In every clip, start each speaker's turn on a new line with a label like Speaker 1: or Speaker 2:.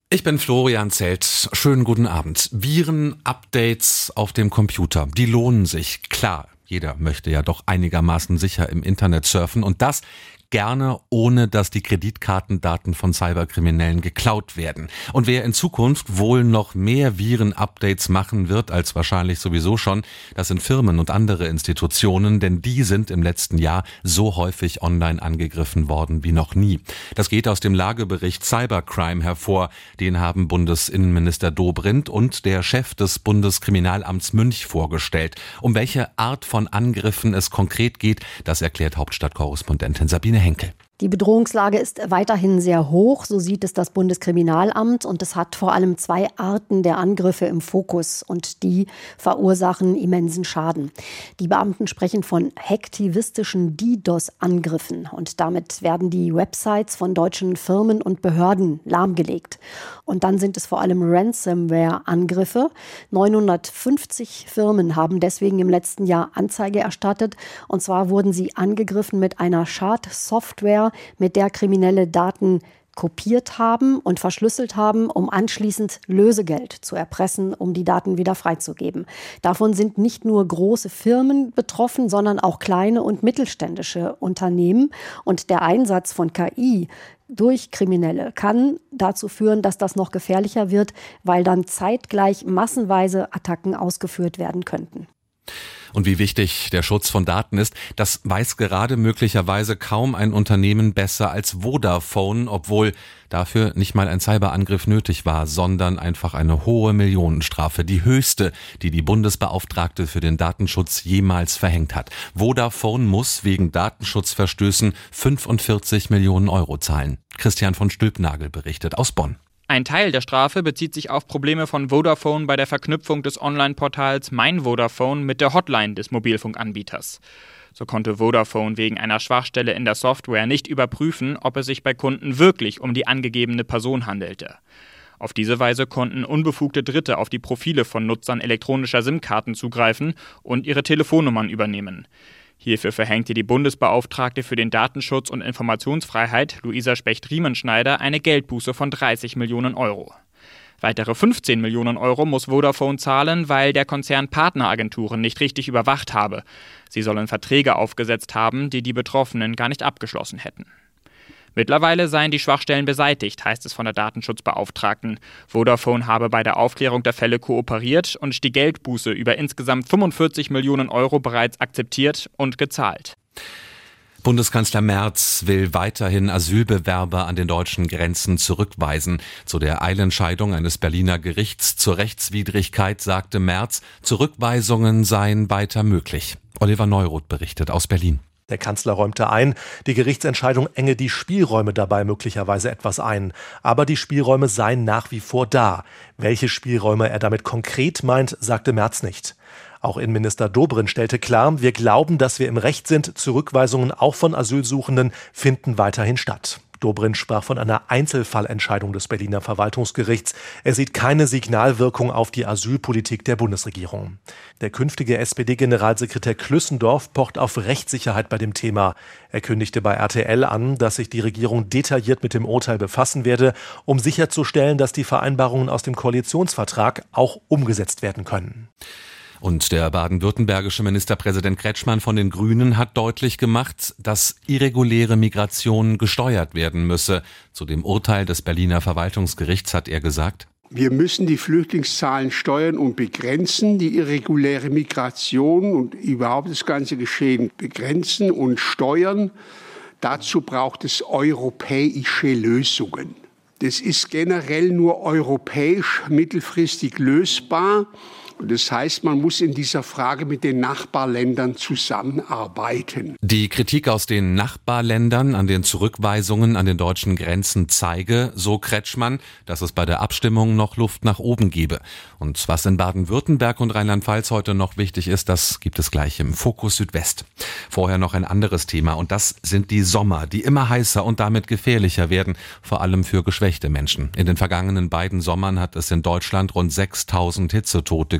Speaker 1: Ich bin Florian Zelt. Schönen guten Abend. Viren-Updates auf dem Computer, die lohnen sich. Klar, jeder möchte ja doch einigermaßen sicher im Internet surfen und das gerne, ohne dass die Kreditkartendaten von Cyberkriminellen geklaut werden. Und wer in Zukunft wohl noch mehr Viren-Updates machen wird, als wahrscheinlich sowieso schon, das sind Firmen und andere Institutionen, denn die sind im letzten Jahr so häufig online angegriffen worden wie noch nie. Das geht aus dem Lagebericht Cybercrime hervor. Den haben Bundesinnenminister Dobrindt und der Chef des Bundeskriminalamts Münch vorgestellt. Um welche Art von Angriffen es konkret geht, das erklärt Hauptstadtkorrespondentin Sabine Henkel.
Speaker 2: Die Bedrohungslage ist weiterhin sehr hoch, so sieht es das Bundeskriminalamt, und es hat vor allem zwei Arten der Angriffe im Fokus und die verursachen immensen Schaden. Die Beamten sprechen von hacktivistischen DDoS-Angriffen und damit werden die Websites von deutschen Firmen und Behörden lahmgelegt. Und dann sind es vor allem Ransomware-Angriffe. 950 Firmen haben deswegen im letzten Jahr Anzeige erstattet, und zwar wurden sie angegriffen mit einer Schadsoftware, mit der Kriminelle Daten kopiert haben und verschlüsselt haben, um anschließend Lösegeld zu erpressen, um die Daten wieder freizugeben. Davon sind nicht nur große Firmen betroffen, sondern auch kleine und mittelständische Unternehmen. Und der Einsatz von KI durch Kriminelle kann dazu führen, dass das noch gefährlicher wird, weil dann zeitgleich massenweise Attacken ausgeführt werden könnten.
Speaker 1: Und wie wichtig der Schutz von Daten ist, das weiß gerade möglicherweise kaum ein Unternehmen besser als Vodafone, obwohl dafür nicht mal ein Cyberangriff nötig war, sondern einfach eine hohe Millionenstrafe, die höchste, die die Bundesbeauftragte für den Datenschutz jemals verhängt hat. Vodafone muss wegen Datenschutzverstößen 45 Millionen Euro zahlen. Christian von Stülpnagel berichtet aus Bonn.
Speaker 3: Ein Teil der Strafe bezieht sich auf Probleme von Vodafone bei der Verknüpfung des Online-Portals Mein Vodafone mit der Hotline des Mobilfunkanbieters. So konnte Vodafone wegen einer Schwachstelle in der Software nicht überprüfen, ob es sich bei Kunden wirklich um die angegebene Person handelte. Auf diese Weise konnten unbefugte Dritte auf die Profile von Nutzern elektronischer SIM-Karten zugreifen und ihre Telefonnummern übernehmen. Hierfür verhängte die Bundesbeauftragte für den Datenschutz und Informationsfreiheit, Luisa Specht-Riemenschneider, eine Geldbuße von 30 Millionen Euro. Weitere 15 Millionen Euro muss Vodafone zahlen, weil der Konzern Partneragenturen nicht richtig überwacht habe. Sie sollen Verträge aufgesetzt haben, die die Betroffenen gar nicht abgeschlossen hätten. Mittlerweile seien die Schwachstellen beseitigt, heißt es von der Datenschutzbeauftragten. Vodafone habe bei der Aufklärung der Fälle kooperiert und die Geldbuße über insgesamt 45 Millionen Euro bereits akzeptiert und gezahlt.
Speaker 1: Bundeskanzler Merz will weiterhin Asylbewerber an den deutschen Grenzen zurückweisen. Zu der Eilentscheidung eines Berliner Gerichts zur Rechtswidrigkeit sagte Merz, Zurückweisungen seien weiter möglich. Oliver Neuroth berichtet aus Berlin.
Speaker 4: Der Kanzler räumte ein, die Gerichtsentscheidung enge die Spielräume dabei möglicherweise etwas ein. Aber die Spielräume seien nach wie vor da. Welche Spielräume er damit konkret meint, sagte Merz nicht. Auch Innenminister Dobrindt stellte klar, wir glauben, dass wir im Recht sind. Zurückweisungen auch von Asylsuchenden finden weiterhin statt. Dobrindt sprach von einer Einzelfallentscheidung des Berliner Verwaltungsgerichts. Er sieht keine Signalwirkung auf die Asylpolitik der Bundesregierung. Der künftige SPD-Generalsekretär Klüssendorf pocht auf Rechtssicherheit bei dem Thema. Er kündigte bei RTL an, dass sich die Regierung detailliert mit dem Urteil befassen werde, um sicherzustellen, dass die Vereinbarungen aus dem Koalitionsvertrag auch umgesetzt werden können.
Speaker 1: Und der baden-württembergische Ministerpräsident Kretschmann von den Grünen hat deutlich gemacht, dass irreguläre Migration gesteuert werden müsse. Zu dem Urteil des Berliner Verwaltungsgerichts hat er gesagt:
Speaker 5: Wir müssen die Flüchtlingszahlen steuern und begrenzen, die irreguläre Migration und überhaupt das ganze Geschehen begrenzen und steuern. Dazu braucht es europäische Lösungen. Das ist generell nur europäisch mittelfristig lösbar. Das heißt, man muss in dieser Frage mit den Nachbarländern zusammenarbeiten.
Speaker 1: Die Kritik aus den Nachbarländern an den Zurückweisungen an den deutschen Grenzen zeige, so Kretschmann, dass es bei der Abstimmung noch Luft nach oben gebe. Und was in Baden-Württemberg und Rheinland-Pfalz heute noch wichtig ist, das gibt es gleich im Fokus Südwest. Vorher noch ein anderes Thema, und das sind die Sommer, die immer heißer und damit gefährlicher werden, vor allem für geschwächte Menschen. In den vergangenen beiden Sommern hat es in Deutschland rund 6.000 Hitzetote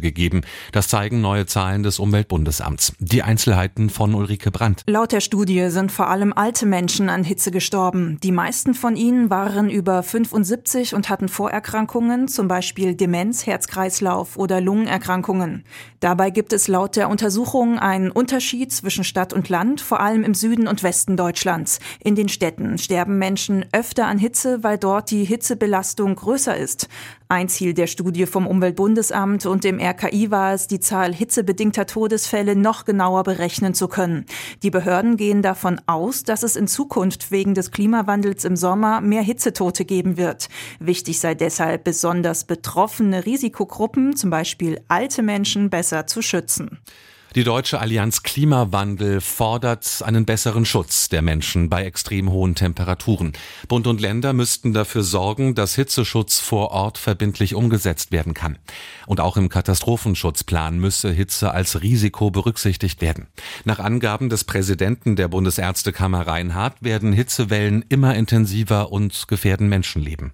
Speaker 1: gegeben. Das zeigen neue Zahlen des Umweltbundesamts. Die Einzelheiten von Ulrike Brandt.
Speaker 6: Laut der Studie sind vor allem alte Menschen an Hitze gestorben. Die meisten von ihnen waren über 75 und hatten Vorerkrankungen, zum Beispiel Demenz, Herz-Kreislauf oder Lungenerkrankungen. Dabei gibt es laut der Untersuchung einen Unterschied zwischen Stadt und Land, vor allem im Süden und Westen Deutschlands. In den Städten sterben Menschen öfter an Hitze, weil dort die Hitzebelastung größer ist. Ein Ziel der Studie vom Umweltbundesamt und dem RKI war es, die Zahl hitzebedingter Todesfälle noch genauer berechnen zu können. Die Behörden gehen davon aus, dass es in Zukunft wegen des Klimawandels im Sommer mehr Hitzetote geben wird. Wichtig sei deshalb, besonders betroffene Risikogruppen, zum Beispiel alte Menschen, besser zu schützen.
Speaker 1: Die Deutsche Allianz Klimawandel fordert einen besseren Schutz der Menschen bei extrem hohen Temperaturen. Bund und Länder müssten dafür sorgen, dass Hitzeschutz vor Ort verbindlich umgesetzt werden kann. Und auch im Katastrophenschutzplan müsse Hitze als Risiko berücksichtigt werden. Nach Angaben des Präsidenten der Bundesärztekammer Reinhardt werden Hitzewellen immer intensiver und gefährden Menschenleben.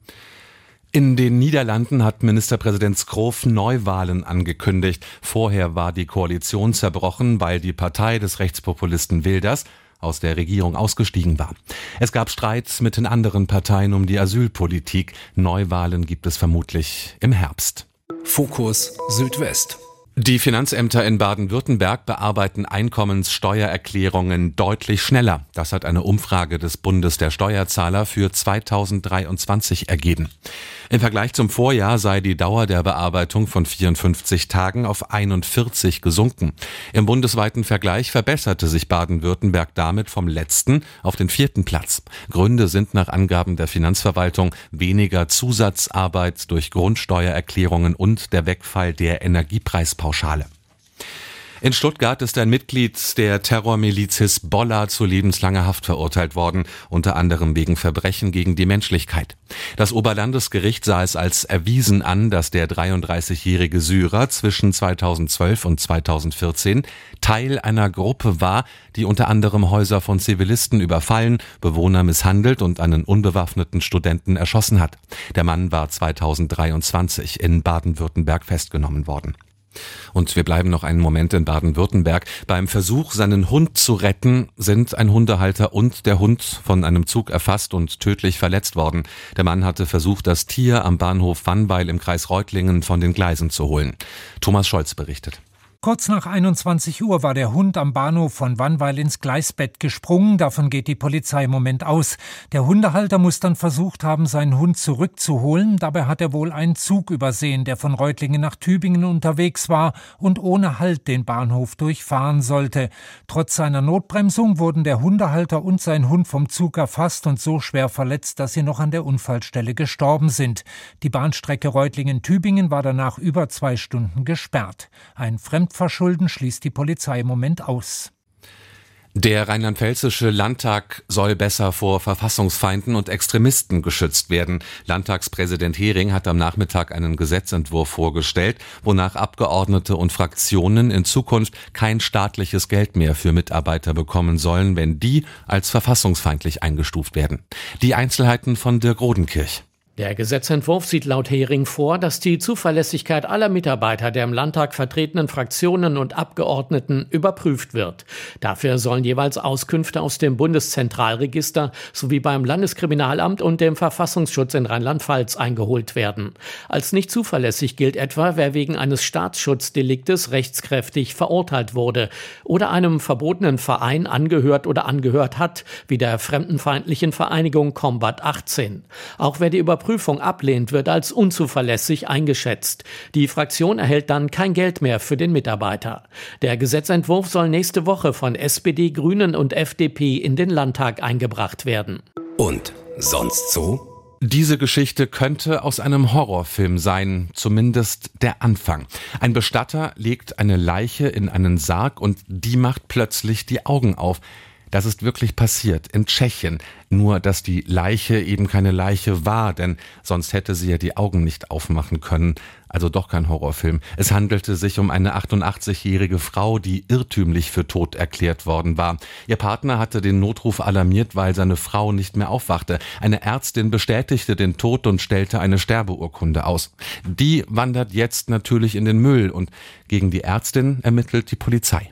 Speaker 1: In den Niederlanden hat Ministerpräsident Schoof Neuwahlen angekündigt. Vorher war die Koalition zerbrochen, weil die Partei des Rechtspopulisten Wilders aus der Regierung ausgestiegen war. Es gab Streit mit den anderen Parteien um die Asylpolitik. Neuwahlen gibt es vermutlich im Herbst.
Speaker 7: Fokus Südwest.
Speaker 1: Die Finanzämter in Baden-Württemberg bearbeiten Einkommenssteuererklärungen deutlich schneller. Das hat eine Umfrage des Bundes der Steuerzahler für 2023 ergeben. Im Vergleich zum Vorjahr sei die Dauer der Bearbeitung von 54 Tagen auf 41 gesunken. Im bundesweiten Vergleich verbesserte sich Baden-Württemberg damit vom letzten auf den 4. Platz. Gründe sind nach Angaben der Finanzverwaltung weniger Zusatzarbeit durch Grundsteuererklärungen und der Wegfall der Energiepreispauschale. In Stuttgart ist ein Mitglied der Terrormiliz Hisbollah zu lebenslanger Haft verurteilt worden, unter anderem wegen Verbrechen gegen die Menschlichkeit. Das Oberlandesgericht sah es als erwiesen an, dass der 33-jährige Syrer zwischen 2012 und 2014 Teil einer Gruppe war, die unter anderem Häuser von Zivilisten überfallen, Bewohner misshandelt und einen unbewaffneten Studenten erschossen hat. Der Mann war 2023 in Baden-Württemberg festgenommen worden. Und wir bleiben noch einen Moment in Baden-Württemberg. Beim Versuch, seinen Hund zu retten, sind ein Hundehalter und der Hund von einem Zug erfasst und tödlich verletzt worden. Der Mann hatte versucht, das Tier am Bahnhof Wannweil im Kreis Reutlingen von den Gleisen zu holen. Thomas Scholz berichtet.
Speaker 8: Kurz nach 21 Uhr war der Hund am Bahnhof von Wannweil ins Gleisbett gesprungen. Davon geht die Polizei im Moment aus. Der Hundehalter muss dann versucht haben, seinen Hund zurückzuholen. Dabei hat er wohl einen Zug übersehen, der von Reutlingen nach Tübingen unterwegs war und ohne Halt den Bahnhof durchfahren sollte. Trotz seiner Notbremsung wurden der Hundehalter und sein Hund vom Zug erfasst und so schwer verletzt, dass sie noch an der Unfallstelle gestorben sind. Die Bahnstrecke Reutlingen-Tübingen war danach über 2 Stunden gesperrt. Ein Fremdverschulden schließt die Polizei im Moment aus.
Speaker 1: Der rheinland-pfälzische Landtag soll besser vor Verfassungsfeinden und Extremisten geschützt werden. Landtagspräsident Hering hat am Nachmittag einen Gesetzentwurf vorgestellt, wonach Abgeordnete und Fraktionen in Zukunft kein staatliches Geld mehr für Mitarbeiter bekommen sollen, wenn die als verfassungsfeindlich eingestuft werden. Die Einzelheiten von Dirk Rodenkirch.
Speaker 9: Der Gesetzentwurf sieht laut Hering vor, dass die Zuverlässigkeit aller Mitarbeiter der im Landtag vertretenen Fraktionen und Abgeordneten überprüft wird. Dafür sollen jeweils Auskünfte aus dem Bundeszentralregister sowie beim Landeskriminalamt und dem Verfassungsschutz in Rheinland-Pfalz eingeholt werden. Als nicht zuverlässig gilt etwa, wer wegen eines Staatsschutzdeliktes rechtskräftig verurteilt wurde oder einem verbotenen Verein angehört oder angehört hat, wie der fremdenfeindlichen Vereinigung Combat 18. Auch wer die Überprüfung ablehnt, wird als unzuverlässig eingeschätzt. Die Fraktion erhält dann kein Geld mehr für den Mitarbeiter. Der Gesetzentwurf soll nächste Woche von SPD, Grünen und FDP in den Landtag eingebracht werden.
Speaker 7: Und sonst so?
Speaker 1: Diese Geschichte könnte aus einem Horrorfilm sein, zumindest der Anfang. Ein Bestatter legt eine Leiche in einen Sarg und die macht plötzlich die Augen auf. Das ist wirklich passiert in Tschechien. Nur, dass die Leiche eben keine Leiche war, denn sonst hätte sie ja die Augen nicht aufmachen können. Also doch kein Horrorfilm. Es handelte sich um eine 88-jährige Frau, die irrtümlich für tot erklärt worden war. Ihr Partner hatte den Notruf alarmiert, weil seine Frau nicht mehr aufwachte. Eine Ärztin bestätigte den Tod und stellte eine Sterbeurkunde aus. Die wandert jetzt natürlich in den Müll und gegen die Ärztin ermittelt die Polizei.